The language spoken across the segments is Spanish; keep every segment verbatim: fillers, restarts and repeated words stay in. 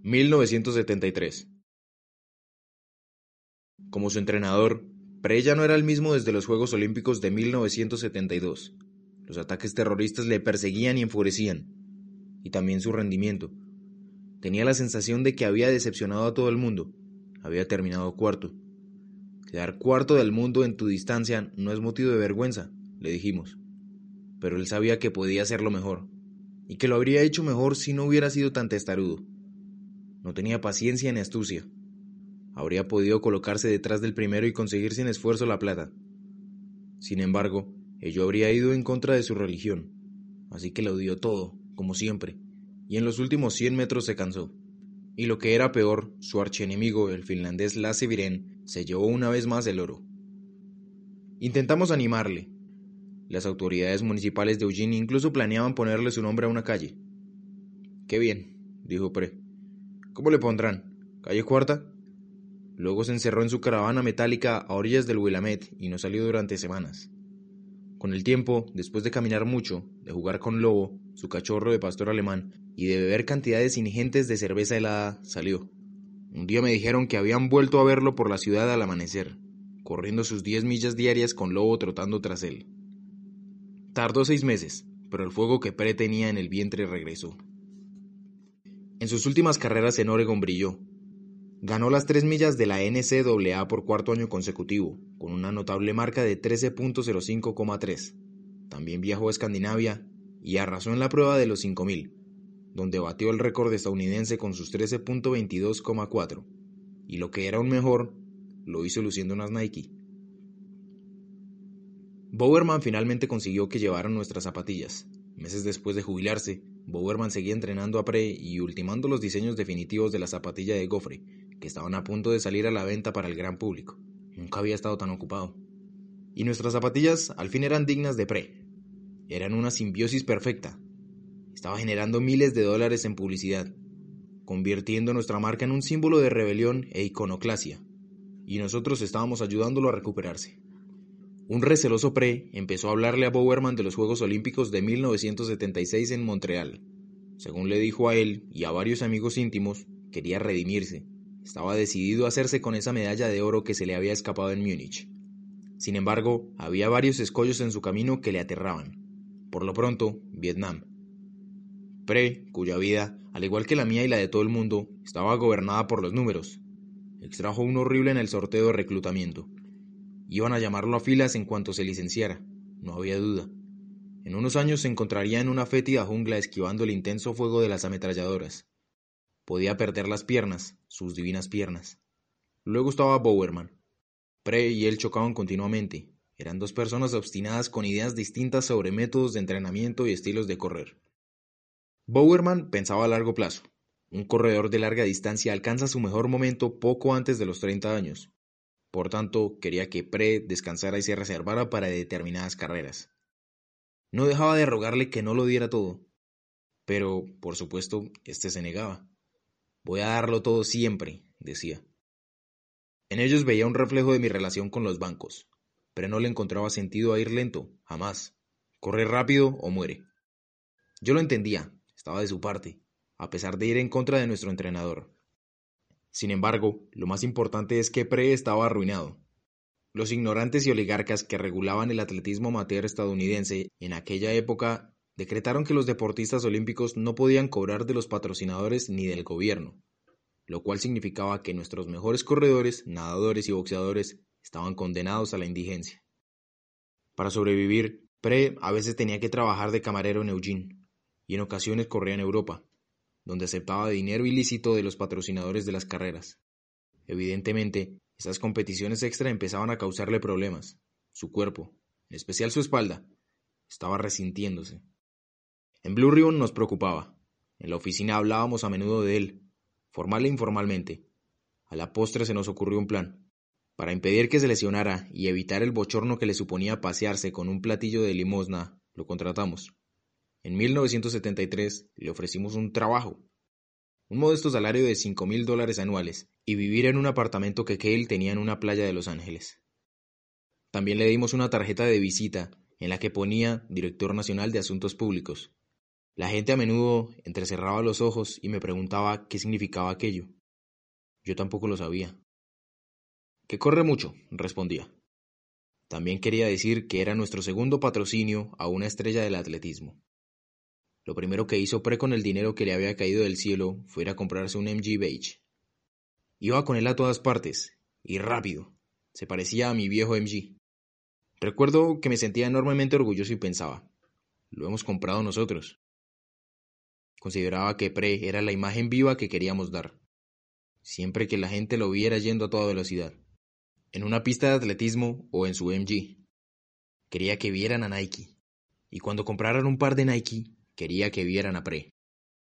mil novecientos setenta y tres. Como su entrenador, Pre ya no era el mismo desde los Juegos Olímpicos de mil novecientos setenta y dos. Los ataques terroristas le perseguían y enfurecían, y también su rendimiento. Tenía la sensación de que había decepcionado a todo el mundo. Había terminado cuarto. Quedar cuarto del mundo en tu distancia no es motivo de vergüenza, le dijimos. Pero él sabía que podía hacerlo mejor, y que lo habría hecho mejor si no hubiera sido tan testarudo. No tenía paciencia ni astucia. Habría podido colocarse detrás del primero y conseguir sin esfuerzo la plata. Sin embargo, ello habría ido en contra de su religión, así que lo dio todo, como siempre, y en los últimos cien metros se cansó. Y lo que era peor, su archienemigo, el finlandés Lasse Viren, se llevó una vez más el oro. Intentamos animarle. Las autoridades municipales de Eugene incluso planeaban ponerle su nombre a una calle. «Qué bien», dijo Pre. «¿Cómo le pondrán? ¿Calle Cuarta?» Luego se encerró en su caravana metálica a orillas del Willamette y no salió durante semanas. Con el tiempo, después de caminar mucho, de jugar con Lobo, su cachorro de pastor alemán, y de beber cantidades ingentes de cerveza helada, salió. Un día me dijeron que habían vuelto a verlo por la ciudad al amanecer, corriendo sus diez millas diarias con Lobo trotando tras él. Tardó seis meses, pero el fuego que Pre tenía en el vientre regresó. En sus últimas carreras en Oregon brilló. Ganó las tres millas de la N C A A por cuarto año consecutivo, con una notable marca de trece punto cero cinco coma tres. También viajó a Escandinavia y arrasó en la prueba de los cinco mil, donde batió el récord estadounidense con sus trece punto veintidós coma cuatro. Y lo que era aún mejor, lo hizo luciendo unas Nike. Bowerman finalmente consiguió que llevaran nuestras zapatillas. Meses después de jubilarse, Bowerman seguía entrenando a Pre y ultimando los diseños definitivos de la zapatilla de gofre, que estaban a punto de salir a la venta para el gran público. Nunca había estado tan ocupado. Y nuestras zapatillas al fin eran dignas de Pre. Eran una simbiosis perfecta. Estaba generando miles de dólares en publicidad, convirtiendo nuestra marca en un símbolo de rebelión e iconoclasia, y nosotros estábamos ayudándolo a recuperarse. Un receloso Pre empezó a hablarle a Bowerman de los Juegos Olímpicos de mil novecientos setenta y seis en Montreal. Según le dijo a él y a varios amigos íntimos, quería redimirse. Estaba decidido a hacerse con esa medalla de oro que se le había escapado en Múnich. Sin embargo, había varios escollos en su camino que le aterraban. Por lo pronto, Vietnam. Pre, cuya vida, al igual que la mía y la de todo el mundo, estaba gobernada por los números, extrajo uno horrible en el sorteo de reclutamiento. Iban a llamarlo a filas en cuanto se licenciara, no había duda. En unos años se encontraría en una fétida jungla esquivando el intenso fuego de las ametralladoras. Podía perder las piernas, sus divinas piernas. Luego estaba Bowerman. Pre y él chocaban continuamente. Eran dos personas obstinadas con ideas distintas sobre métodos de entrenamiento y estilos de correr. Bowerman pensaba a largo plazo. Un corredor de larga distancia alcanza su mejor momento poco antes de los treinta años. Por tanto, quería que Pre descansara y se reservara para determinadas carreras. No dejaba de rogarle que no lo diera todo. Pero, por supuesto, este se negaba. «Voy a darlo todo siempre», decía. En ellos veía un reflejo de mi relación con los bancos. Pre no le encontraba sentido a ir lento, jamás. Corre rápido o muere. Yo lo entendía, estaba de su parte, a pesar de ir en contra de nuestro entrenador. Sin embargo, lo más importante es que Pre estaba arruinado. Los ignorantes y oligarcas que regulaban el atletismo amateur estadounidense en aquella época decretaron que los deportistas olímpicos no podían cobrar de los patrocinadores ni del gobierno, lo cual significaba que nuestros mejores corredores, nadadores y boxeadores estaban condenados a la indigencia. Para sobrevivir, Pre a veces tenía que trabajar de camarero en Eugene, y en ocasiones corría en Europa, donde aceptaba dinero ilícito de los patrocinadores de las carreras. Evidentemente, esas competiciones extra empezaban a causarle problemas. Su cuerpo, en especial su espalda, estaba resintiéndose. En Blue Ribbon nos preocupaba. En la oficina hablábamos a menudo de él, formal e informalmente. A la postre se nos ocurrió un plan. Para impedir que se lesionara y evitar el bochorno que le suponía pasearse con un platillo de limosna, lo contratamos. En mil novecientos setenta y tres le ofrecimos un trabajo, un modesto salario de cinco mil dólares anuales y vivir en un apartamento que Cale tenía en una playa de Los Ángeles. También le dimos una tarjeta de visita en la que ponía Director Nacional de Asuntos Públicos. La gente a menudo entrecerraba los ojos y me preguntaba qué significaba aquello. Yo tampoco lo sabía. Que corre mucho, respondía. También quería decir que era nuestro segundo patrocinio a una estrella del atletismo. Lo primero que hizo Pre con el dinero que le había caído del cielo fue ir a comprarse un M G Beige. Iba con él a todas partes, y rápido. Se parecía a mi viejo M G. Recuerdo que me sentía enormemente orgulloso y pensaba, lo hemos comprado nosotros. Consideraba que Pre era la imagen viva que queríamos dar. Siempre que la gente lo viera yendo a toda velocidad, en una pista de atletismo o en su M G. Quería que vieran a Nike. Y cuando compraran un par de Nike, quería que vieran a Pre.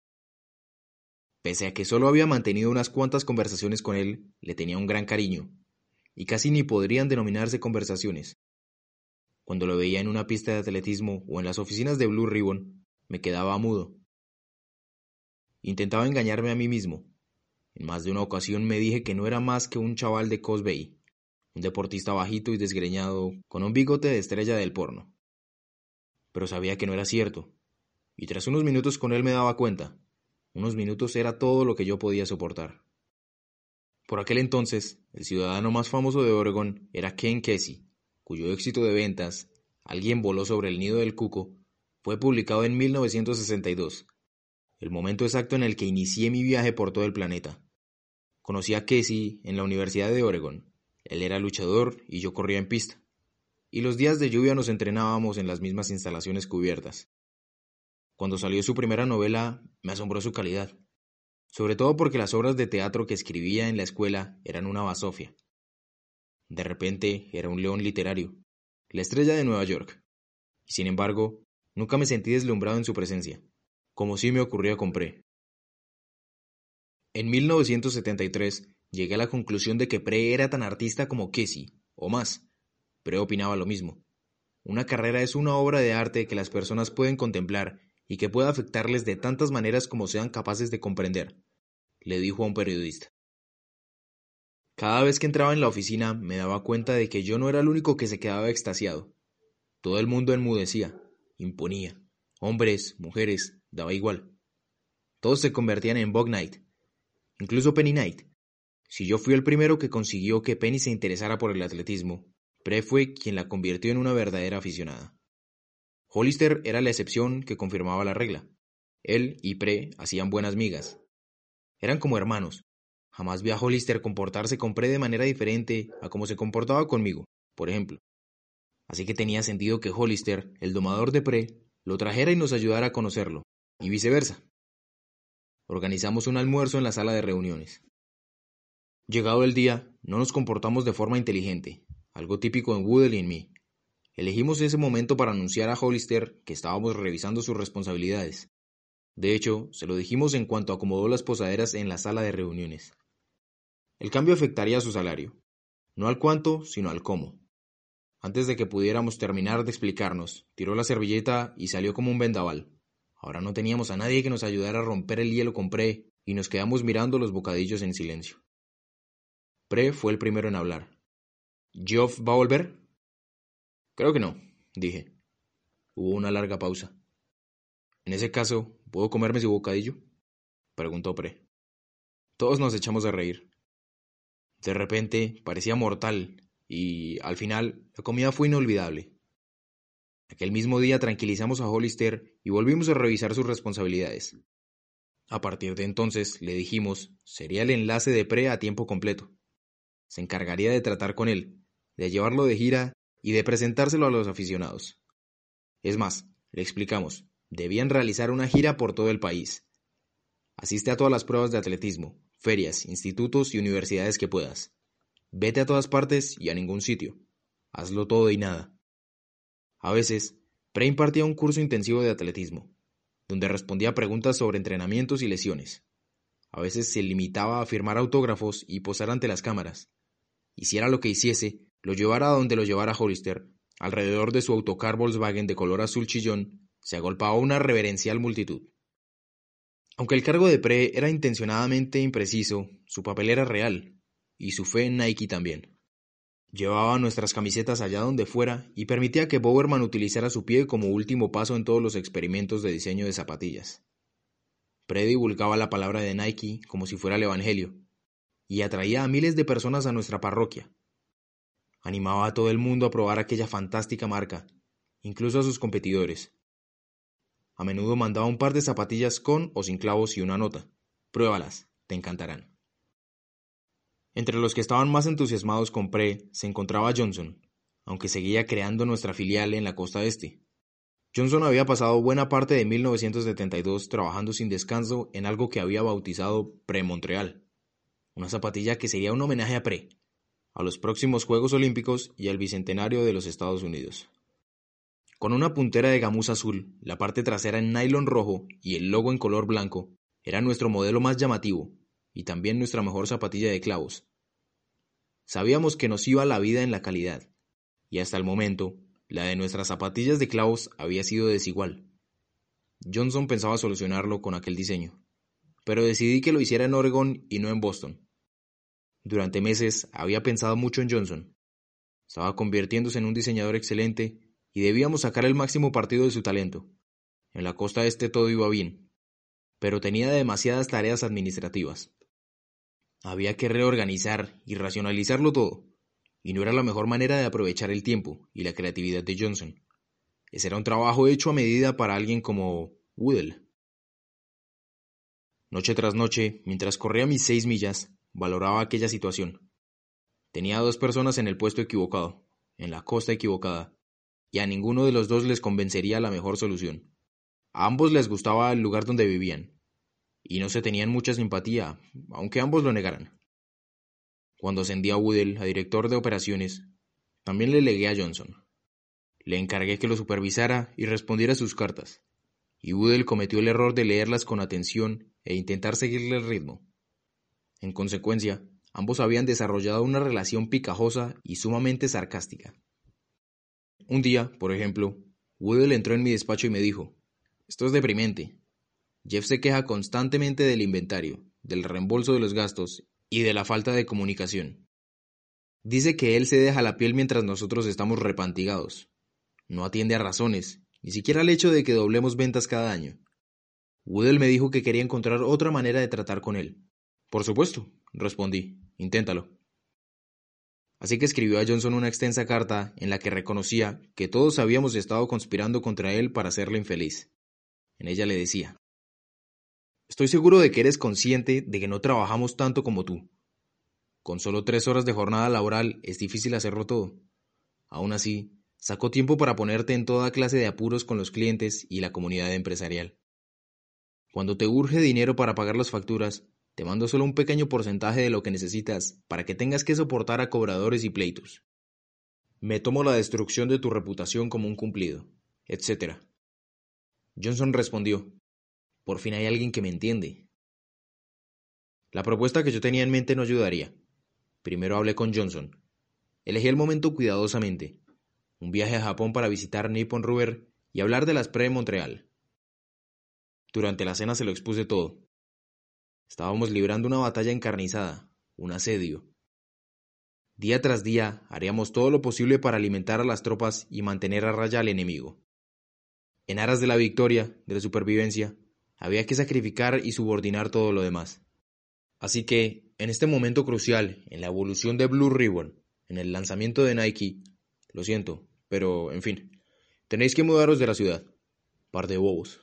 Pese a que solo había mantenido unas cuantas conversaciones con él, le tenía un gran cariño, y casi ni podrían denominarse conversaciones. Cuando lo veía en una pista de atletismo o en las oficinas de Blue Ribbon, me quedaba mudo. Intentaba engañarme a mí mismo. En más de una ocasión me dije que no era más que un chaval de Coast Bay, un deportista bajito y desgreñado, con un bigote de estrella del porno. Pero sabía que no era cierto, y tras unos minutos con él me daba cuenta. Unos minutos era todo lo que yo podía soportar. Por aquel entonces, el ciudadano más famoso de Oregon era Ken Kesey, cuyo éxito de ventas, Alguien voló sobre el nido del cuco, fue publicado en mil novecientos sesenta y dos, el momento exacto en el que inicié mi viaje por todo el planeta. Conocí a Kesey en la Universidad de Oregon. Él era luchador y yo corría en pista. Y los días de lluvia nos entrenábamos en las mismas instalaciones cubiertas. Cuando salió su primera novela, me asombró su calidad. Sobre todo porque las obras de teatro que escribía en la escuela eran una basofia. De repente era un león literario, la estrella de Nueva York. Y sin embargo, nunca me sentí deslumbrado en su presencia, como sí me ocurría con Pre. En mil novecientos setenta y tres llegué a la conclusión de que Pre era tan artista como Kesey, o más. Pre opinaba lo mismo. Una carrera es una obra de arte que las personas pueden contemplar y que puede afectarles de tantas maneras como sean capaces de comprender, le dijo a un periodista. Cada vez que entraba en la oficina me daba cuenta de que yo no era el único que se quedaba extasiado. Todo el mundo enmudecía, imponía. Hombres, mujeres, daba igual. Todos se convertían en Bug Knight, incluso Penny Knight. Si yo fui el primero que consiguió que Penny se interesara por el atletismo, Pre fue quien la convirtió en una verdadera aficionada. Hollister era la excepción que confirmaba la regla. Él y Pre hacían buenas migas. Eran como hermanos. Jamás vi a Hollister comportarse con Pre de manera diferente a como se comportaba conmigo, por ejemplo. Así que tenía sentido que Hollister, el domador de Pre, lo trajera y nos ayudara a conocerlo, y viceversa. Organizamos un almuerzo en la sala de reuniones. Llegado el día, no nos comportamos de forma inteligente, algo típico en Woodell y en mí. Elegimos ese momento para anunciar a Hollister que estábamos revisando sus responsabilidades. De hecho, se lo dijimos en cuanto acomodó las posaderas en la sala de reuniones. El cambio afectaría su salario, no al cuánto, sino al cómo. Antes de que pudiéramos terminar de explicarnos, tiró la servilleta y salió como un vendaval. Ahora no teníamos a nadie que nos ayudara a romper el hielo con Pre y nos quedamos mirando los bocadillos en silencio. Pre fue el primero en hablar. ¿Geoff va a volver? Creo que no, dije. Hubo una larga pausa. En ese caso, ¿puedo comerme su bocadillo?, preguntó Pre. Todos nos echamos a reír. De repente parecía mortal y, al final, la comida fue inolvidable. Aquel mismo día tranquilizamos a Hollister y volvimos a revisar sus responsabilidades. A partir de entonces, le dijimos, sería el enlace de Pre a tiempo completo. Se encargaría de tratar con él, de llevarlo de gira y de presentárselo a los aficionados. Es más, le explicamos, debían realizar una gira por todo el país. Asiste a todas las pruebas de atletismo, ferias, institutos y universidades que puedas. Vete a todas partes y a ningún sitio. Hazlo todo y nada. A veces, Pre impartía un curso intensivo de atletismo, donde respondía a preguntas sobre entrenamientos y lesiones. A veces se limitaba a firmar autógrafos y posar ante las cámaras. Hiciera lo que hiciese, lo llevara a donde lo llevara Hollister, alrededor de su autocar Volkswagen de color azul chillón, se agolpaba una reverencial multitud. Aunque el cargo de Pre era intencionadamente impreciso, su papel era real, y su fe en Nike también. Llevaba nuestras camisetas allá donde fuera y permitía que Bowerman utilizara su pie como último paso en todos los experimentos de diseño de zapatillas. Pre divulgaba la palabra de Nike como si fuera el evangelio y atraía a miles de personas a nuestra parroquia. Animaba a todo el mundo a probar aquella fantástica marca, incluso a sus competidores. A menudo mandaba un par de zapatillas con o sin clavos y una nota. Pruébalas, te encantarán. Entre los que estaban más entusiasmados con Pre se encontraba Johnson, aunque seguía creando nuestra filial en la costa este. Johnson había pasado buena parte de mil novecientos setenta y dos trabajando sin descanso en algo que había bautizado Pre-Montreal, una zapatilla que sería un homenaje a Pre, a los próximos Juegos Olímpicos y al bicentenario de los Estados Unidos. Con una puntera de gamuza azul, la parte trasera en nylon rojo y el logo en color blanco, era nuestro modelo más llamativo y también nuestra mejor zapatilla de clavos. Sabíamos que nos iba la vida en la calidad, y hasta el momento, la de nuestras zapatillas de clavos había sido desigual. Johnson pensaba solucionarlo con aquel diseño, pero decidí que lo hiciera en Oregón y no en Boston. Durante meses había pensado mucho en Johnson. Estaba convirtiéndose en un diseñador excelente y debíamos sacar el máximo partido de su talento. En la costa este todo iba bien, pero tenía demasiadas tareas administrativas. Había que reorganizar y racionalizarlo todo, y no era la mejor manera de aprovechar el tiempo y la creatividad de Johnson. Ese era un trabajo hecho a medida para alguien como Woodell. Noche tras noche, mientras corría mis seis millas, valoraba aquella situación. Tenía a dos personas en el puesto equivocado, en la costa equivocada, y a ninguno de los dos les convencería la mejor solución. A ambos les gustaba el lugar donde vivían, y no se tenían mucha simpatía, aunque ambos lo negaran. Cuando ascendí a Woodell a director de operaciones, también le legué a Johnson. Le encargué que lo supervisara y respondiera sus cartas, y Woodell cometió el error de leerlas con atención e intentar seguirle el ritmo. En consecuencia, ambos habían desarrollado una relación picajosa y sumamente sarcástica. Un día, por ejemplo, Woodell entró en mi despacho y me dijo: «Esto es deprimente. Jeff se queja constantemente del inventario, del reembolso de los gastos y de la falta de comunicación. Dice que él se deja la piel mientras nosotros estamos repantigados. No atiende a razones, ni siquiera al hecho de que doblemos ventas cada año». Woodell me dijo que quería encontrar otra manera de tratar con él. «Por supuesto», respondí, «inténtalo». Así que escribió a Johnson una extensa carta en la que reconocía que todos habíamos estado conspirando contra él para hacerle infeliz. En ella le decía: «Estoy seguro de que eres consciente de que no trabajamos tanto como tú. Con solo tres horas de jornada laboral es difícil hacerlo todo. Aún así, sacó tiempo para ponerte en toda clase de apuros con los clientes y la comunidad empresarial. Cuando te urge dinero para pagar las facturas, te mando solo un pequeño porcentaje de lo que necesitas para que tengas que soportar a cobradores y pleitos. Me tomo la destrucción de tu reputación como un cumplido, etcétera» Johnson respondió: «Por fin hay alguien que me entiende». La propuesta que yo tenía en mente no ayudaría. Primero hablé con Johnson. Elegí el momento cuidadosamente. Un viaje a Japón para visitar Nippon Rubber y hablar de las Pre-Montreal. Durante la cena se lo expuse todo. Estábamos librando una batalla encarnizada, un asedio. Día tras día haríamos todo lo posible para alimentar a las tropas y mantener a raya al enemigo. En aras de la victoria, de la supervivencia, había que sacrificar y subordinar todo lo demás. Así que, en este momento crucial, en la evolución de Blue Ribbon, en el lanzamiento de Nike, lo siento, pero, en fin, tenéis que mudaros de la ciudad. Par de bobos.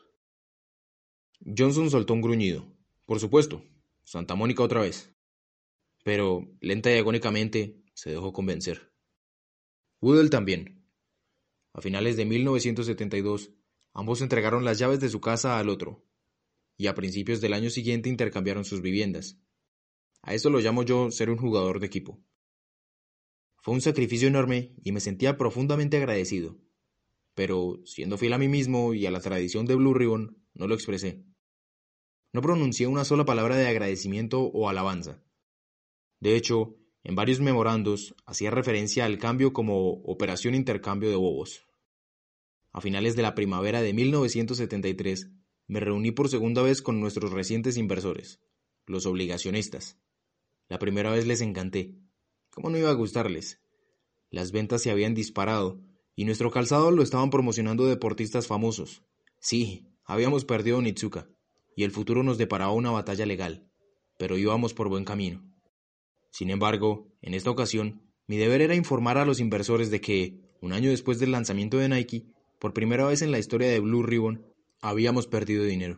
Johnson soltó un gruñido. Por supuesto, Santa Mónica otra vez. Pero, lenta y agónicamente, se dejó convencer. Woodell también. A finales de mil novecientos setenta y dos, ambos entregaron las llaves de su casa al otro, y a principios del año siguiente intercambiaron sus viviendas. A eso lo llamo yo ser un jugador de equipo. Fue un sacrificio enorme y me sentía profundamente agradecido, pero, siendo fiel a mí mismo y a la tradición de Blue Ribbon, no lo expresé. No pronuncié una sola palabra de agradecimiento o alabanza. De hecho, en varios memorandos hacía referencia al cambio como Operación Intercambio de Bobos. A finales de la primavera de mil novecientos setenta y tres, me reuní por segunda vez con nuestros recientes inversores, los obligacionistas. La primera vez les encanté. ¿Cómo no iba a gustarles? Las ventas se habían disparado y nuestro calzado lo estaban promocionando deportistas famosos. Sí, habíamos perdido Onitsuka y el futuro nos deparaba una batalla legal, pero íbamos por buen camino. Sin embargo, en esta ocasión, mi deber era informar a los inversores de que, un año después del lanzamiento de Nike, por primera vez en la historia de Blue Ribbon, habíamos perdido dinero.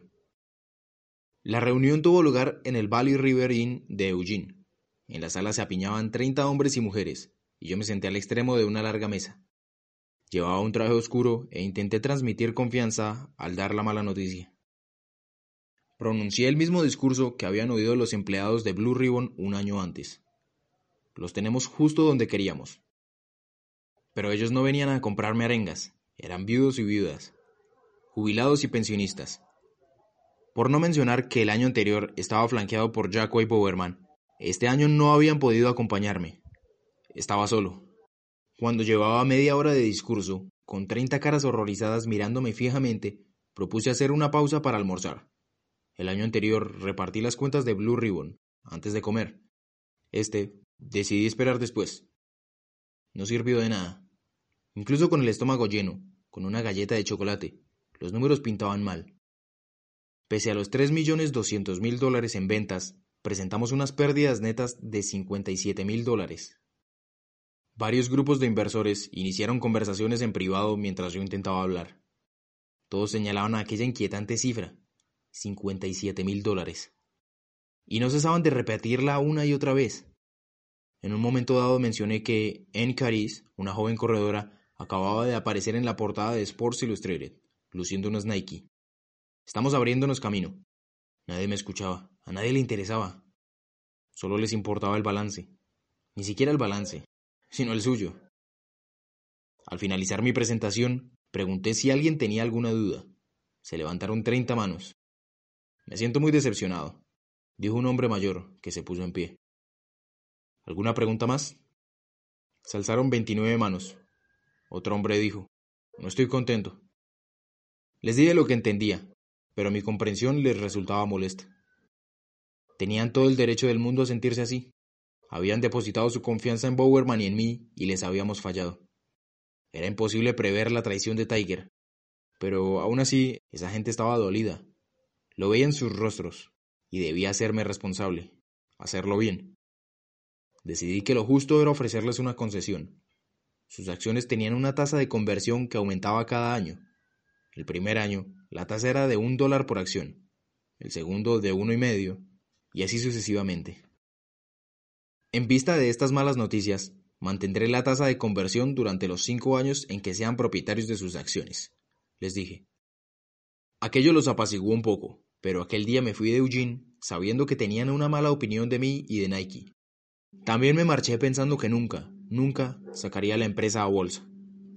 La reunión tuvo lugar en el Valley River Inn de Eugene. En la sala se apiñaban treinta hombres y mujeres, y yo me senté al extremo de una larga mesa. Llevaba un traje oscuro e intenté transmitir confianza al dar la mala noticia. Pronuncié el mismo discurso que habían oído los empleados de Blue Ribbon un año antes. Los tenemos justo donde queríamos. Pero ellos no venían a comprarme arengas, eran viudos y viudas, jubilados y pensionistas. Por no mencionar que el año anterior estaba flanqueado por Jackway Bowerman, este año no habían podido acompañarme. Estaba solo. Cuando llevaba media hora de discurso, con treinta caras horrorizadas mirándome fijamente, propuse hacer una pausa para almorzar. El año anterior repartí las cuentas de Blue Ribbon, antes de comer. Este, decidí esperar después. No sirvió de nada. Incluso con el estómago lleno, con una galleta de chocolate, los números pintaban mal. Pese a los tres millones doscientos mil dólares en ventas, presentamos unas pérdidas netas de cincuenta y siete mil dólares. Varios grupos de inversores iniciaron conversaciones en privado mientras yo intentaba hablar. Todos señalaban a aquella inquietante cifra, cincuenta y siete mil dólares. Y no cesaban de repetirla una y otra vez. En un momento dado mencioné que Ann Caris, una joven corredora, acababa de aparecer en la portada de Sports Illustrated, luciendo unas Nike. Estamos abriéndonos camino. Nadie me escuchaba, a nadie le interesaba. Solo les importaba el balance. Ni siquiera el balance, sino el suyo. Al finalizar mi presentación, pregunté si alguien tenía alguna duda. Se levantaron treinta manos. Me siento muy decepcionado, dijo un hombre mayor que se puso en pie. ¿Alguna pregunta más? Se alzaron veintinueve manos. Otro hombre dijo, no estoy contento. Les dije lo que entendía, pero mi comprensión les resultaba molesta. Tenían todo el derecho del mundo a sentirse así. Habían depositado su confianza en Bowerman y en mí y les habíamos fallado. Era imposible prever la traición de Tiger, pero aún así esa gente estaba dolida. Lo veía en sus rostros y debía hacerme responsable, hacerlo bien. Decidí que lo justo era ofrecerles una concesión. Sus acciones tenían una tasa de conversión que aumentaba cada año. El primer año, la tasa era de un dólar por acción, el segundo de uno y medio, y así sucesivamente. En vista de estas malas noticias, mantendré la tasa de conversión durante los cinco años en que sean propietarios de sus acciones, les dije. Aquello los apaciguó un poco, pero aquel día me fui de Eugene sabiendo que tenían una mala opinión de mí y de Nike. También me marché pensando que nunca, nunca sacaría la empresa a bolsa.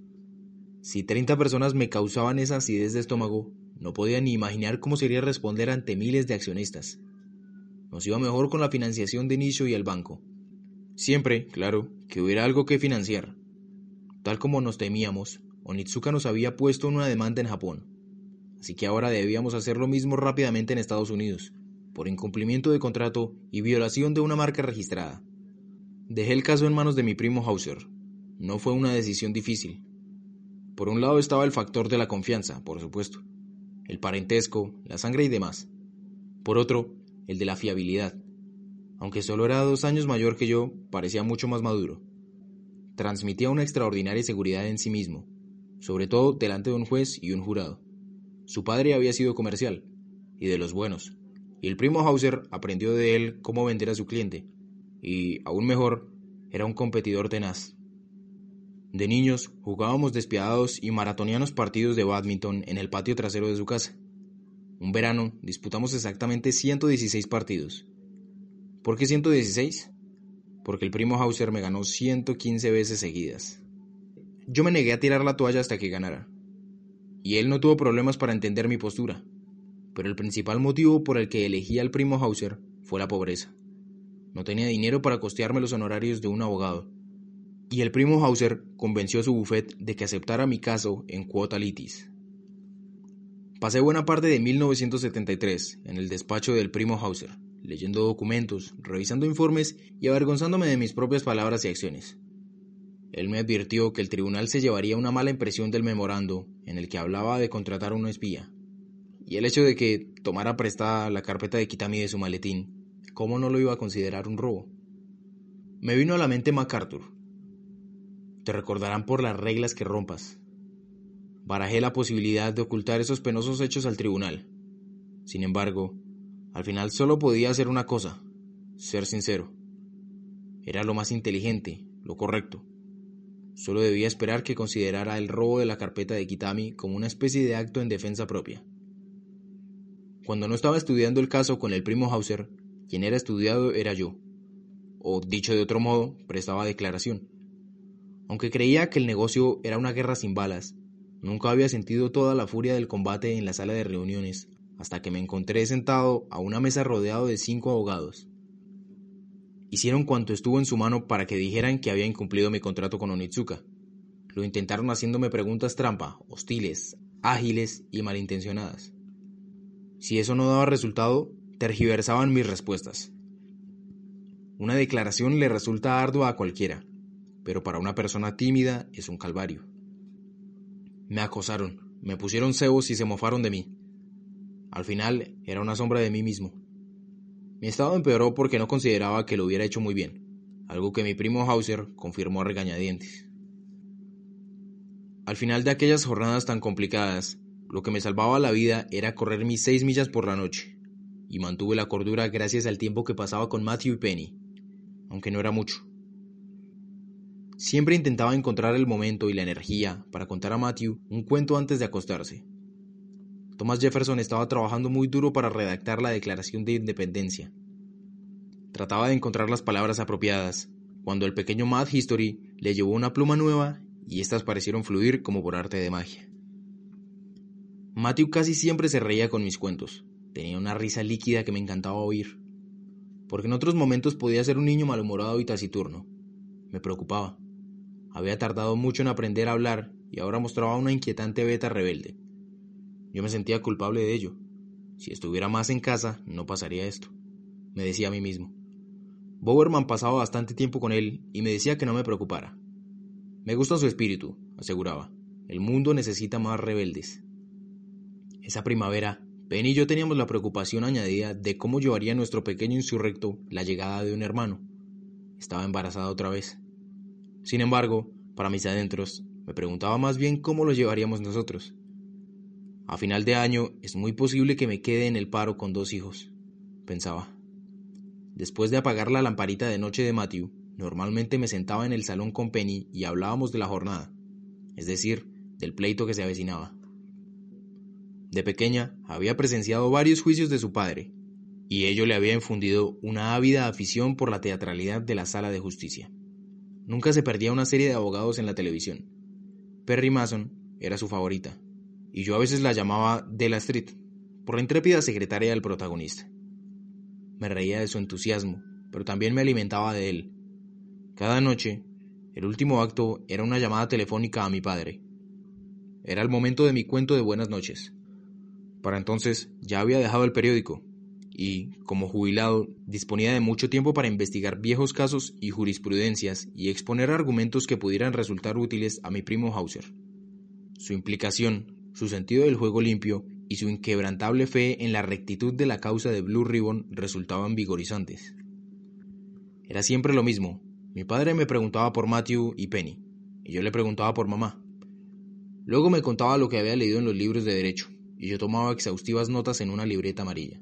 Si treinta personas me causaban esa acidez de estómago, no podía ni imaginar cómo sería responder ante miles de accionistas. Nos iba mejor con la financiación de nicho y el banco. Siempre, claro, que hubiera algo que financiar. Tal como nos temíamos, Onitsuka nos había puesto una demanda en Japón. Así que ahora debíamos hacer lo mismo rápidamente en Estados Unidos, por incumplimiento de contrato y violación de una marca registrada. Dejé el caso en manos de mi primo Hauser. No fue una decisión difícil. Por un lado estaba el factor de la confianza, por supuesto, el parentesco, la sangre y demás. Por otro, el de la fiabilidad. Aunque solo era dos años mayor que yo, parecía mucho más maduro. Transmitía una extraordinaria seguridad en sí mismo, sobre todo delante de un juez y un jurado. Su padre había sido comercial, y de los buenos, y el primo Hauser aprendió de él cómo vender a su cliente, y, aún mejor, era un competidor tenaz. De niños, jugábamos despiadados y maratonianos partidos de bádminton en el patio trasero de su casa. Un verano disputamos exactamente ciento dieciséis partidos. ¿Por qué ciento dieciséis? Porque el primo Hauser me ganó ciento quince veces seguidas. Yo me negué a tirar la toalla hasta que ganara. Y él no tuvo problemas para entender mi postura. Pero el principal motivo por el que elegí al primo Hauser fue la pobreza. No tenía dinero para costearme los honorarios de un abogado. Y el primo Hauser convenció a su bufet de que aceptara mi caso en cuota litis. Pasé buena parte de mil novecientos setenta y tres en el despacho del primo Hauser, leyendo documentos, revisando informes y avergonzándome de mis propias palabras y acciones. Él me advirtió que el tribunal se llevaría una mala impresión del memorando en el que hablaba de contratar a un espía, y el hecho de que tomara prestada la carpeta de Kitami de su maletín, ¿cómo no lo iba a considerar un robo? Me vino a la mente MacArthur. Te recordarán por las reglas que rompas. Barajé la posibilidad de ocultar esos penosos hechos al tribunal. Sin embargo, al final solo podía hacer una cosa: ser sincero. Era lo más inteligente, lo correcto. Solo debía esperar que considerara el robo de la carpeta de Kitami como una especie de acto en defensa propia. Cuando no estaba estudiando el caso con el primo Hauser, quien era estudiado era yo, o dicho de otro modo, prestaba declaración. Aunque creía que el negocio era una guerra sin balas, nunca había sentido toda la furia del combate en la sala de reuniones hasta que me encontré sentado a una mesa rodeado de cinco abogados. Hicieron cuanto estuvo en su mano para que dijeran que había incumplido mi contrato con Onitsuka. Lo intentaron haciéndome preguntas trampa, hostiles, ágiles y malintencionadas. Si eso no daba resultado, tergiversaban mis respuestas. Una declaración le resulta ardua a cualquiera, pero para una persona tímida es un calvario. Me acosaron, me pusieron cebos y se mofaron de mí. Al final, era una sombra de mí mismo. Mi estado empeoró porque no consideraba que lo hubiera hecho muy bien, algo que mi primo Hauser confirmó a regañadientes. Al final de aquellas jornadas tan complicadas, lo que me salvaba la vida era correr mis seis millas por la noche, y mantuve la cordura gracias al tiempo que pasaba con Matthew y Penny, aunque no era mucho. Siempre intentaba encontrar el momento y la energía para contar a Matthew un cuento antes de acostarse. Thomas Jefferson estaba trabajando muy duro para redactar la Declaración de Independencia. Trataba de encontrar las palabras apropiadas, cuando el pequeño Mad History le llevó una pluma nueva y éstas parecieron fluir como por arte de magia. Matthew casi siempre se reía con mis cuentos. Tenía una risa líquida que me encantaba oír, porque en otros momentos podía ser un niño malhumorado y taciturno. Me preocupaba. Había tardado mucho en aprender a hablar y ahora mostraba una inquietante beta rebelde. Yo me sentía culpable de ello. Si estuviera más en casa, no pasaría esto, me decía a mí mismo. Bowerman pasaba bastante tiempo con él y me decía que no me preocupara. Me gusta su espíritu, aseguraba. El mundo necesita más rebeldes. Esa primavera, Penny y yo teníamos la preocupación añadida de cómo llevaría nuestro pequeño insurrecto la llegada de un hermano. Estaba embarazada otra vez. Sin embargo, para mis adentros, me preguntaba más bien cómo lo llevaríamos nosotros. A final de año es muy posible que me quede en el paro con dos hijos, pensaba. Después de apagar la lamparita de noche de Matthew, normalmente me sentaba en el salón con Penny y hablábamos de la jornada, es decir, del pleito que se avecinaba. De pequeña había presenciado varios juicios de su padre, y ello le había infundido una ávida afición por la teatralidad de la sala de justicia. Nunca se perdía una serie de abogados en la televisión. Perry Mason era su favorita, y yo a veces la llamaba Della Street, por la intrépida secretaria del protagonista. Me reía de su entusiasmo, pero también me alimentaba de él. Cada noche, el último acto era una llamada telefónica a mi padre. Era el momento de mi cuento de buenas noches. Para entonces ya había dejado el periódico, y, como jubilado, disponía de mucho tiempo para investigar viejos casos y jurisprudencias y exponer argumentos que pudieran resultar útiles a mi primo Hauser. Su implicación, su sentido del juego limpio y su inquebrantable fe en la rectitud de la causa de Blue Ribbon resultaban vigorizantes. Era siempre lo mismo. Mi padre me preguntaba por Matthew y Penny, y yo le preguntaba por mamá. Luego me contaba lo que había leído en los libros de derecho, y yo tomaba exhaustivas notas en una libreta amarilla.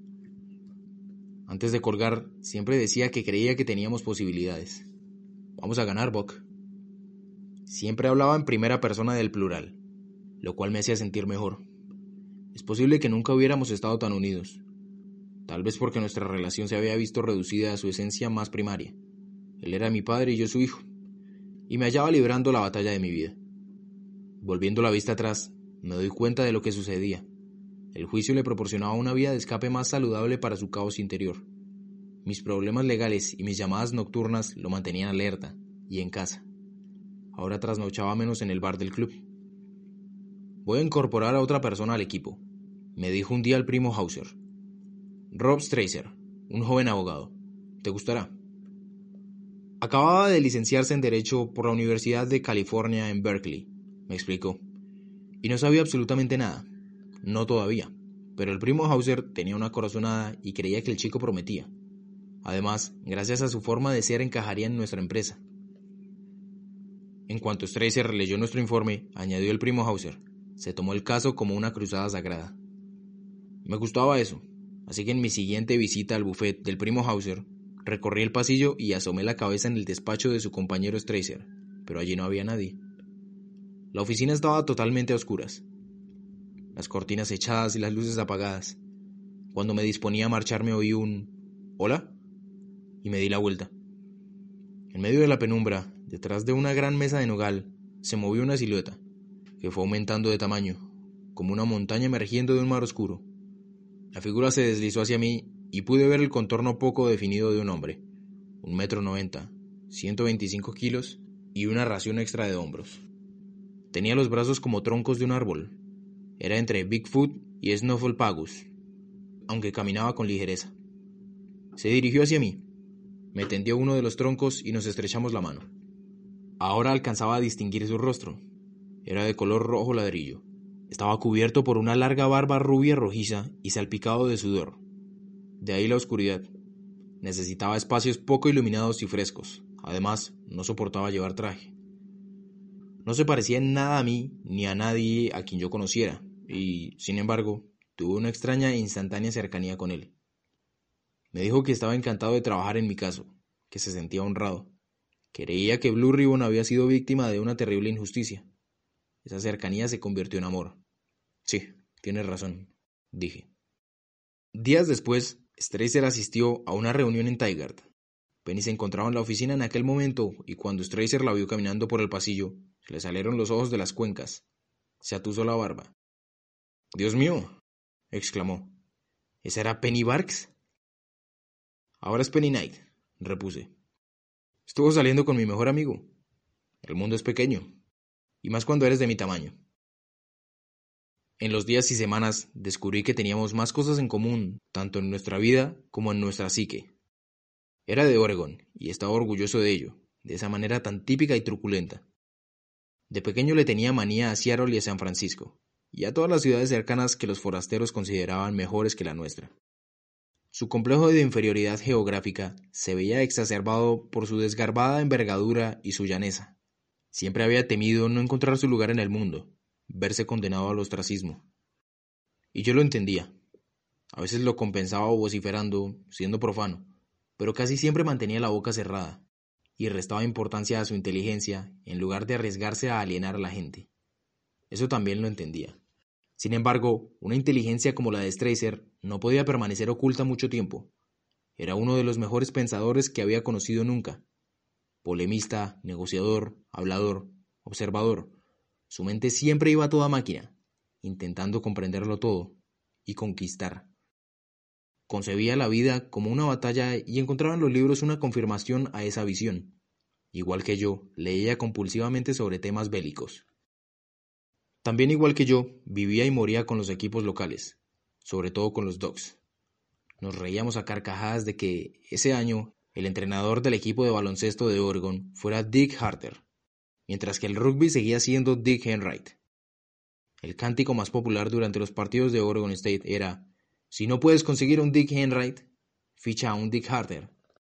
Antes de colgar, siempre decía que creía que teníamos posibilidades. Vamos a ganar, Buck. Siempre hablaba en primera persona del plural, lo cual me hacía sentir mejor. Es posible que nunca hubiéramos estado tan unidos, tal vez porque nuestra relación se había visto reducida a su esencia más primaria. Él era mi padre y yo su hijo, y me hallaba librando la batalla de mi vida. Volviendo la vista atrás, me doy cuenta de lo que sucedía. El juicio le proporcionaba una vía de escape más saludable para su caos interior. Mis problemas legales y mis llamadas nocturnas lo mantenían alerta y en casa. Ahora trasnochaba menos en el bar del club. Voy a incorporar a otra persona al equipo, me dijo un día el primo Hauser. Rob Strasser, un joven abogado. ¿Te gustará? Acababa de licenciarse en Derecho por la Universidad de California en Berkeley, me explicó, y no sabía absolutamente nada. No todavía, pero el primo Hauser tenía una corazonada y creía que el chico prometía. Además, gracias a su forma de ser encajaría en nuestra empresa. En cuanto Streiser leyó nuestro informe, añadió el primo Hauser, se tomó el caso como una cruzada sagrada. Me gustaba eso, así que en mi siguiente visita al buffet del primo Hauser, recorrí el pasillo y asomé la cabeza en el despacho de su compañero Streiser, pero allí no había nadie. La oficina estaba totalmente a oscuras, las cortinas echadas y las luces apagadas. Cuando me disponía a marcharme oí un «¿Hola?» y me di la vuelta. En medio de la penumbra, detrás de una gran mesa de nogal, se movió una silueta, que fue aumentando de tamaño, como una montaña emergiendo de un mar oscuro. La figura se deslizó hacia mí y pude ver el contorno poco definido de un hombre, un metro noventa, ciento veinticinco kilos y una ración extra de hombros. Tenía los brazos como troncos de un árbol. Era entre Bigfoot y Snuffleupagus, aunque caminaba con ligereza. Se dirigió hacia mí, me tendió uno de los troncos y nos estrechamos la mano. Ahora alcanzaba a distinguir su rostro. Era de color rojo ladrillo. Estaba cubierto por una larga barba rubia rojiza y salpicado de sudor. De ahí la oscuridad. Necesitaba espacios poco iluminados y frescos. Además, no soportaba llevar traje. No se parecía en nada a mí ni a nadie a quien yo conociera, y, sin embargo, tuve una extraña e instantánea cercanía con él. Me dijo que estaba encantado de trabajar en mi caso, que se sentía honrado. Creía que Blue Ribbon había sido víctima de una terrible injusticia. Esa cercanía se convirtió en amor. Sí, tienes razón, dije. Días después, Streiser asistió a una reunión en Tigard. Penny se encontraba en la oficina en aquel momento y cuando Streiser la vio caminando por el pasillo, se le salieron los ojos de las cuencas. Se atusó la barba. «¡Dios mío!», exclamó. ¿Esa era Penny Barks? «Ahora es Penny Knight», repuse. «Estuvo saliendo con mi mejor amigo. El mundo es pequeño, y más cuando eres de mi tamaño». En los días y semanas descubrí que teníamos más cosas en común, tanto en nuestra vida como en nuestra psique. Era de Oregon, y estaba orgulloso de ello, de esa manera tan típica y truculenta. De pequeño le tenía manía a Seattle y a San Francisco, y a todas las ciudades cercanas que los forasteros consideraban mejores que la nuestra. Su complejo de inferioridad geográfica se veía exacerbado por su desgarbada envergadura y su llaneza. Siempre había temido no encontrar su lugar en el mundo, verse condenado al ostracismo. Y yo lo entendía. A veces lo compensaba vociferando, siendo profano, pero casi siempre mantenía la boca cerrada, y restaba importancia a su inteligencia en lugar de arriesgarse a alienar a la gente. Eso también lo entendía. Sin embargo, una inteligencia como la de Streiser no podía permanecer oculta mucho tiempo. Era uno de los mejores pensadores que había conocido nunca. Polemista, negociador, hablador, observador. Su mente siempre iba a toda máquina, intentando comprenderlo todo y conquistar. Concebía la vida como una batalla y encontraba en los libros una confirmación a esa visión. Igual que yo, leía compulsivamente sobre temas bélicos. También igual que yo, vivía y moría con los equipos locales, sobre todo con los Ducks. Nos reíamos a carcajadas de que, ese año, el entrenador del equipo de baloncesto de Oregon fuera Dick Harter, mientras que el rugby seguía siendo Dick Enright. El cántico más popular durante los partidos de Oregon State era: «Si no puedes conseguir un Dick Enright, ficha a un Dick Harter».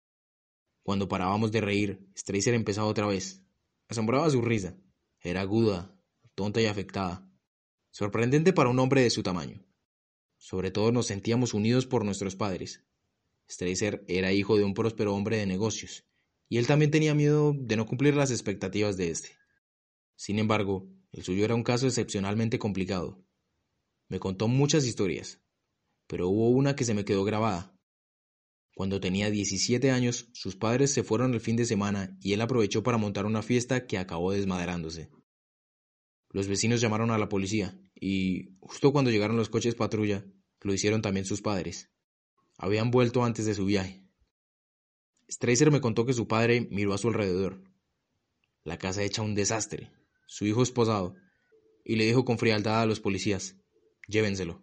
Cuando parábamos de reír, Streiser empezaba otra vez. Asombraba su risa. Era aguda, tonta y afectada. Sorprendente para un hombre de su tamaño. Sobre todo nos sentíamos unidos por nuestros padres. Streiser era hijo de un próspero hombre de negocios, y él también tenía miedo de no cumplir las expectativas de éste. Sin embargo, el suyo era un caso excepcionalmente complicado. Me contó muchas historias, pero hubo una que se me quedó grabada. Cuando tenía diecisiete años, sus padres se fueron el fin de semana y él aprovechó para montar una fiesta que acabó desmadrándose. Los vecinos llamaron a la policía y, justo cuando llegaron los coches patrulla, lo hicieron también sus padres. Habían vuelto antes de su viaje. Streiser me contó que su padre miró a su alrededor. La casa hecha un desastre, su hijo esposado, y le dijo con frialdad a los policías: «Llévenselo».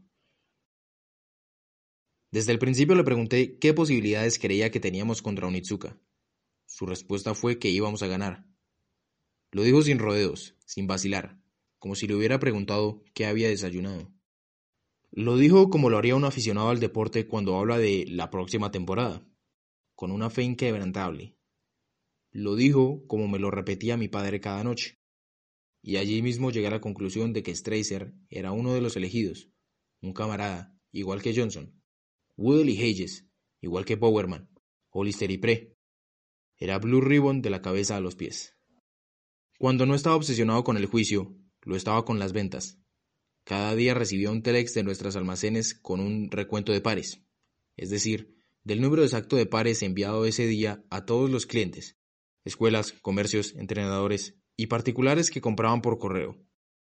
Desde el principio le pregunté qué posibilidades creía que teníamos contra Onitsuka. su respuesta fue que íbamos a ganar. Lo dijo sin rodeos, sin vacilar, como si le hubiera preguntado qué había desayunado. Lo dijo como lo haría un aficionado al deporte cuando habla de la próxima temporada, con una fe inquebrantable. Lo dijo como me lo repetía mi padre cada noche. Y allí mismo llegué a la conclusión de que Strasser era uno de los elegidos, un camarada, igual que Johnson, Woodell y Hayes, igual que Bowerman, Hollister y Pre. Era Blue Ribbon de la cabeza a los pies. Cuando no estaba obsesionado con el juicio, lo estaba con las ventas. Cada día recibía un telex de nuestros almacenes con un recuento de pares, es decir, del número exacto de pares enviado ese día a todos los clientes, escuelas, comercios, entrenadores y particulares que compraban por correo.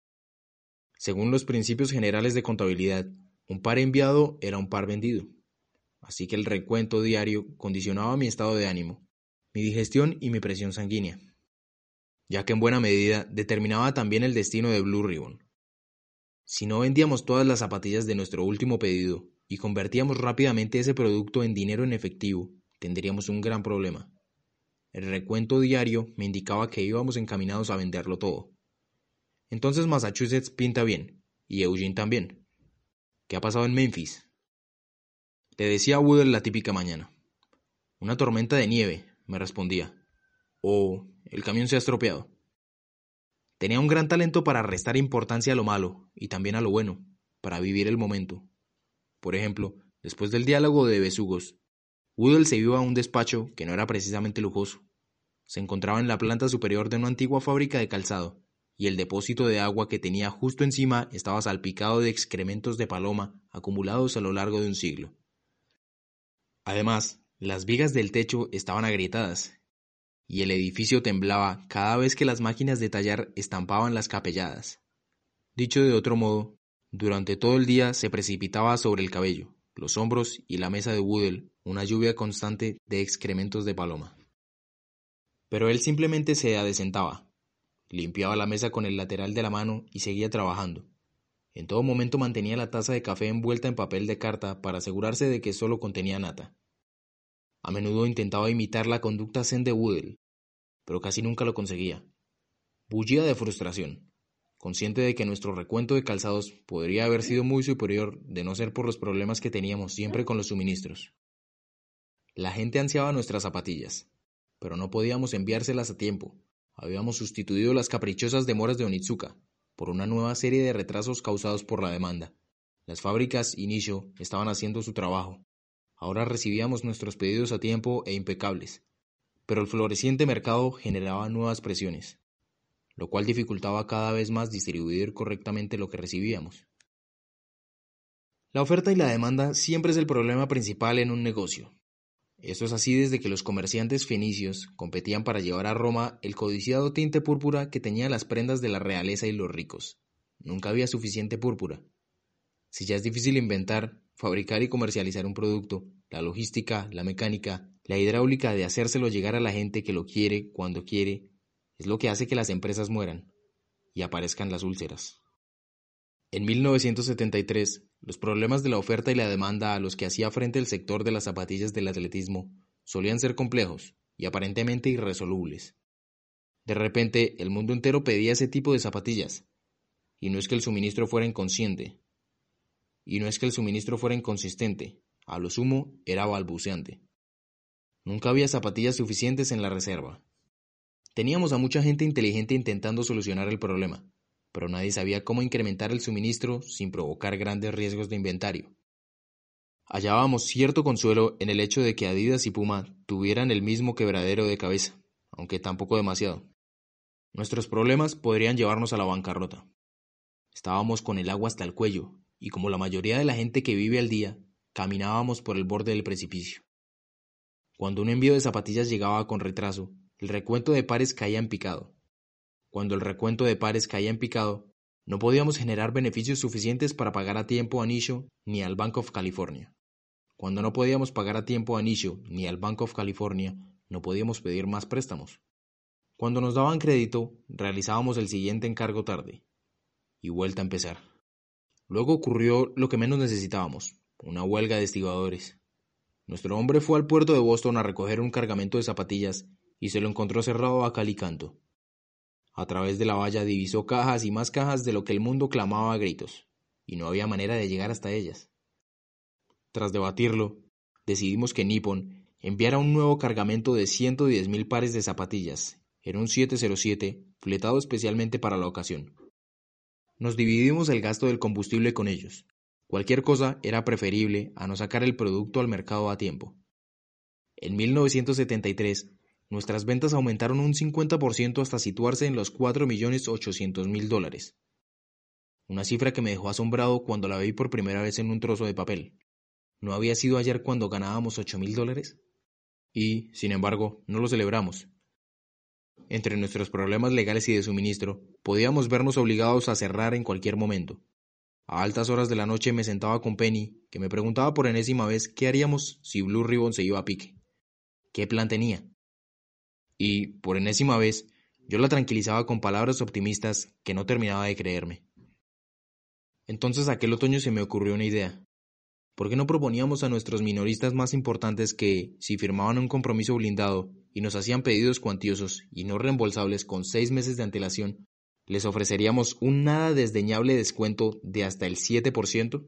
Según los principios generales de contabilidad, un par enviado era un par vendido. Así que el recuento diario condicionaba mi estado de ánimo, mi digestión y mi presión sanguínea, ya que en buena medida determinaba también el destino de Blue Ribbon. Si no vendíamos todas las zapatillas de nuestro último pedido y convertíamos rápidamente ese producto en dinero en efectivo, tendríamos un gran problema. El recuento diario me indicaba que íbamos encaminados a venderlo todo. Entonces Massachusetts pinta bien, y Eugene también. ¿Qué ha pasado en Memphis? Le decía a Woodell la típica mañana. Una tormenta de nieve, me respondía. O el camión se ha estropeado. Tenía un gran talento para restar importancia a lo malo y también a lo bueno, para vivir el momento. Por ejemplo, después del diálogo de besugos, Woodell se iba a un despacho que no era precisamente lujoso. Se encontraba en la planta superior de una antigua fábrica de calzado, y el depósito de agua que tenía justo encima estaba salpicado de excrementos de paloma acumulados a lo largo de un siglo. Además, las vigas del techo estaban agrietadas, y el edificio temblaba cada vez que las máquinas de tallar estampaban las capelladas. Dicho de otro modo, durante todo el día se precipitaba sobre el cabello, los hombros y la mesa de Woodell una lluvia constante de excrementos de paloma. Pero él simplemente se adecentaba, limpiaba la mesa con el lateral de la mano y seguía trabajando. En todo momento mantenía la taza de café envuelta en papel de carta para asegurarse de que solo contenía nata. A menudo intentaba imitar la conducta zen de Woodell, pero casi nunca lo conseguía. Bullía de frustración, consciente de que nuestro recuento de calzados podría haber sido muy superior de no ser por los problemas que teníamos siempre con los suministros. La gente ansiaba nuestras zapatillas, pero no podíamos enviárselas a tiempo. Habíamos sustituido las caprichosas demoras de Onitsuka por una nueva serie de retrasos causados por la demanda. Las fábricas y Nissho estaban haciendo su trabajo. Ahora recibíamos nuestros pedidos a tiempo e impecables, pero el floreciente mercado generaba nuevas presiones, lo cual dificultaba cada vez más distribuir correctamente lo que recibíamos. La oferta y la demanda siempre es el problema principal en un negocio. Esto es así desde que los comerciantes fenicios competían para llevar a Roma el codiciado tinte púrpura que teñía las prendas de la realeza y los ricos. Nunca había suficiente púrpura. Si ya es difícil inventar, fabricar y comercializar un producto, la logística, la mecánica, la hidráulica de hacérselo llegar a la gente que lo quiere cuando quiere, es lo que hace que las empresas mueran y aparezcan las úlceras. En mil novecientos setenta y tres, los problemas de la oferta y la demanda a los que hacía frente el sector de las zapatillas del atletismo solían ser complejos y aparentemente irresolubles. De repente, el mundo entero pedía ese tipo de zapatillas, y no es que el suministro fuera inconsciente, y no es que el suministro fuera inconsistente, a lo sumo era balbuceante. Nunca había zapatillas suficientes en la reserva. Teníamos a mucha gente inteligente intentando solucionar el problema, pero nadie sabía cómo incrementar el suministro sin provocar grandes riesgos de inventario. Hallábamos cierto consuelo en el hecho de que Adidas y Puma tuvieran el mismo quebradero de cabeza, aunque tampoco demasiado. Nuestros problemas podrían llevarnos a la bancarrota. Estábamos con el agua hasta el cuello, y como la mayoría de la gente que vive al día, caminábamos por el borde del precipicio. Cuando un envío de zapatillas llegaba con retraso, el recuento de pares caía en picado. Cuando el recuento de pares caía en picado, no podíamos generar beneficios suficientes para pagar a tiempo a Nissho ni al Bank of California. Cuando no podíamos pagar a tiempo a Nissho ni al Bank of California, no podíamos pedir más préstamos. Cuando nos daban crédito, realizábamos el siguiente encargo tarde. Y vuelta a empezar. Luego ocurrió lo que menos necesitábamos, una huelga de estibadores. Nuestro hombre fue al puerto de Boston a recoger un cargamento de zapatillas y se lo encontró cerrado a cal y canto. A través de la valla divisó cajas y más cajas de lo que el mundo clamaba a gritos, y no había manera de llegar hasta ellas. Tras debatirlo, decidimos que Nippon enviara un nuevo cargamento de ciento diez mil pares de zapatillas en un siete cero siete fletado especialmente para la ocasión. Nos dividimos el gasto del combustible con ellos. Cualquier cosa era preferible a no sacar el producto al mercado a tiempo. En mil novecientos setenta y tres, nuestras ventas aumentaron un cincuenta por ciento hasta situarse en los cuatro millones ochocientos mil dólares. Una cifra que me dejó asombrado cuando la vi por primera vez en un trozo de papel. ¿No había sido ayer cuando ganábamos ocho mil dólares? Y, sin embargo, no lo celebramos. Entre nuestros problemas legales y de suministro, podíamos vernos obligados a cerrar en cualquier momento. A altas horas de la noche me sentaba con Penny, que me preguntaba por enésima vez qué haríamos si Blue Ribbon se iba a pique. ¿Qué plan tenía? Y, por enésima vez, yo la tranquilizaba con palabras optimistas que no terminaba de creerme. Entonces aquel otoño se me ocurrió una idea. ¿Por qué no proponíamos a nuestros minoristas más importantes que, si firmaban un compromiso blindado y nos hacían pedidos cuantiosos y no reembolsables con seis meses de antelación, les ofreceríamos un nada desdeñable descuento de hasta el siete por ciento?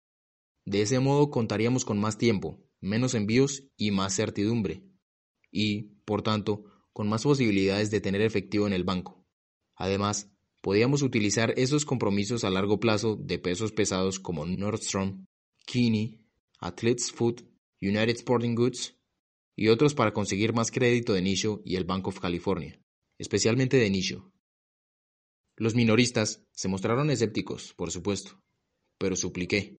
De ese modo contaríamos con más tiempo, menos envíos y más certidumbre. Y, por tanto, con más posibilidades de tener efectivo en el banco. Además, podíamos utilizar esos compromisos a largo plazo de pesos pesados como Nordstrom, Kinney, Athlete's Foot, United Sporting Goods y otros para conseguir más crédito de nicho y el Bank of California, especialmente de nicho. Los minoristas se mostraron escépticos, por supuesto, pero supliqué,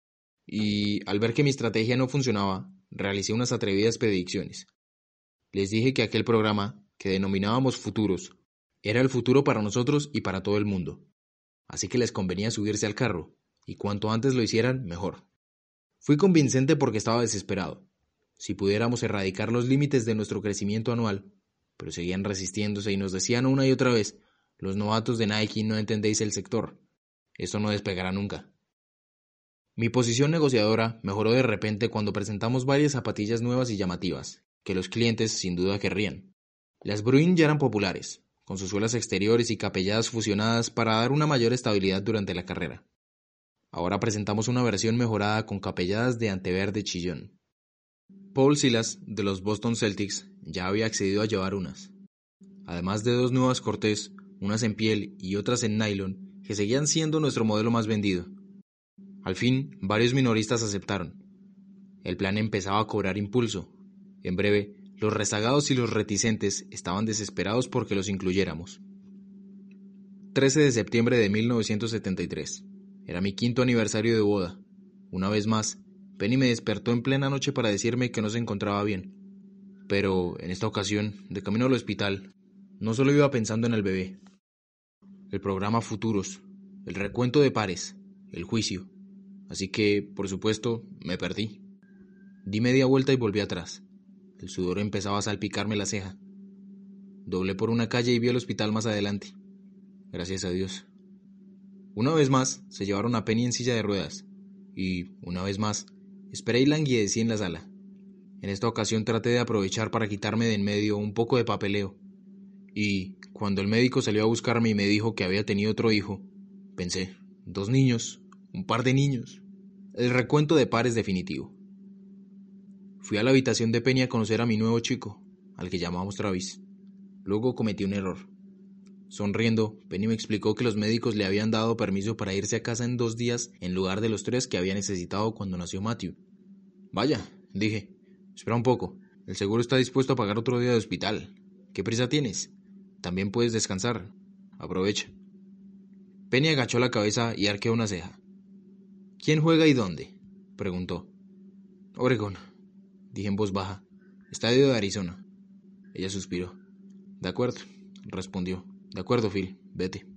y al ver que mi estrategia no funcionaba, realicé unas atrevidas predicciones. Les dije que aquel programa, que denominábamos Futuros, era el futuro para nosotros y para todo el mundo, así que les convenía subirse al carro, y cuanto antes lo hicieran, mejor. Fui convincente porque estaba desesperado. Si pudiéramos erradicar los límites de nuestro crecimiento anual, pero seguían resistiéndose y nos decían una y otra vez, los novatos de Nike no entendéis el sector, esto no despegará nunca. Mi posición negociadora mejoró de repente cuando presentamos varias zapatillas nuevas y llamativas, que los clientes sin duda querrían. Las Bruin ya eran populares, con sus suelas exteriores y capelladas fusionadas para dar una mayor estabilidad durante la carrera. Ahora presentamos una versión mejorada con capelladas de anteverde chillón. Paul Silas, de los Boston Celtics, ya había accedido a llevar unas. Además de dos nuevas Cortés, unas en piel y otras en nylon, que seguían siendo nuestro modelo más vendido. Al fin, varios minoristas aceptaron. El plan empezaba a cobrar impulso. En breve, los rezagados y los reticentes estaban desesperados porque los incluyéramos. trece de septiembre de mil novecientos setenta y tres. Era mi quinto aniversario de boda. Una vez más, Penny me despertó en plena noche para decirme que no se encontraba bien. Pero, en esta ocasión, de camino al hospital, no solo iba pensando en el bebé. El programa Futuros, el recuento de pares, el juicio. Así que, por supuesto, me perdí. Di media vuelta y volví atrás. El sudor empezaba a salpicarme la ceja. Doblé por una calle y vi el hospital más adelante. Gracias a Dios. Una vez más, se llevaron a Penny en silla de ruedas. Y, una vez más, esperé y languidecí en la sala. En esta ocasión traté de aprovechar para quitarme de en medio un poco de papeleo. Y, cuando el médico salió a buscarme y me dijo que había tenido otro hijo, pensé, dos niños, un par de niños. El recuento de pares definitivo. Fui a la habitación de Penny a conocer a mi nuevo chico, al que llamamos Travis. Luego cometí un error. Sonriendo, Penny me explicó que los médicos le habían dado permiso para irse a casa en dos días en lugar de los tres que había necesitado cuando nació Matthew. Vaya, dije, espera un poco, el seguro está dispuesto a pagar otro día de hospital. ¿Qué prisa tienes? También puedes descansar. Aprovecha. Penny agachó la cabeza y arqueó una ceja. ¿Quién juega y dónde?, preguntó. Oregón, dije en voz baja. Estadio de Arizona. Ella suspiró. De acuerdo, respondió. De acuerdo, Phil, vete.